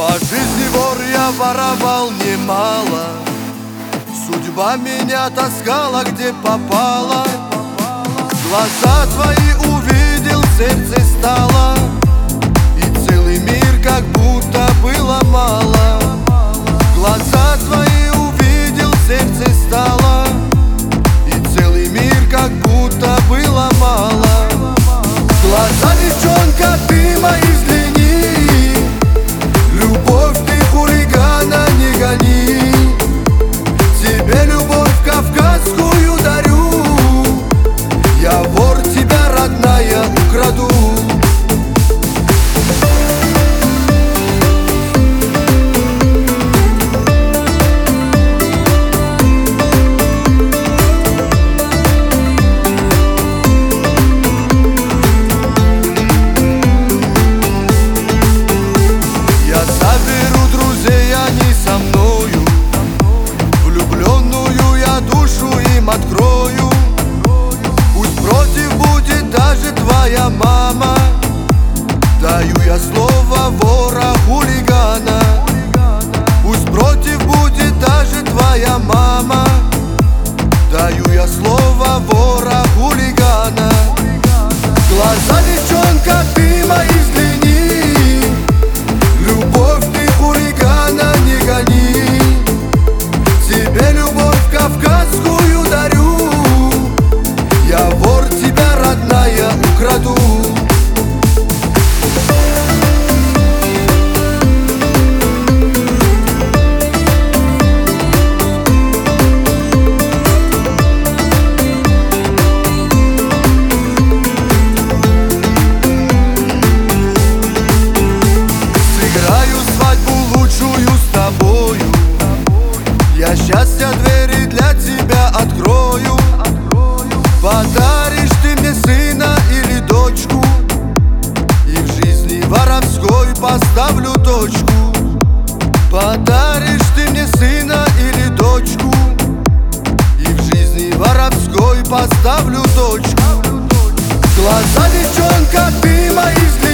По жизни вор я воровал немало, судьба меня таскала где попала. Глаза твои увидел, в сердце стало, и целый мир как будто было мало. Глаза твои увидел, в сердце стало, и целый мир как будто было мало. Глаза, девчонка, ты мои взгляни, любовь ты хулигана не гони. Тебе любовь кавказскую дарю, я вор, тебя, родная, украду. Открою, пусть против будет даже твоя мама. Даю я слово вора, хулигана. Пусть против будет даже твоя мама. Даю я слово вора, хулигана. Глаза, девчонка, ты мои взгляни, любовь ты хулигана не гони. Тебе любовь кавказскую дарю, я вор, тебя, родная, украду. Сыграю свадьбу лучшую с тобою, я счастья двери для тебя открою. Подаришь ты мне сына или дочку, и в жизни воровской поставлю точку. Подаришь ты мне сына или дочку, и в жизни воровской поставлю точку. Глаза, девчонка, ты мои взгляни,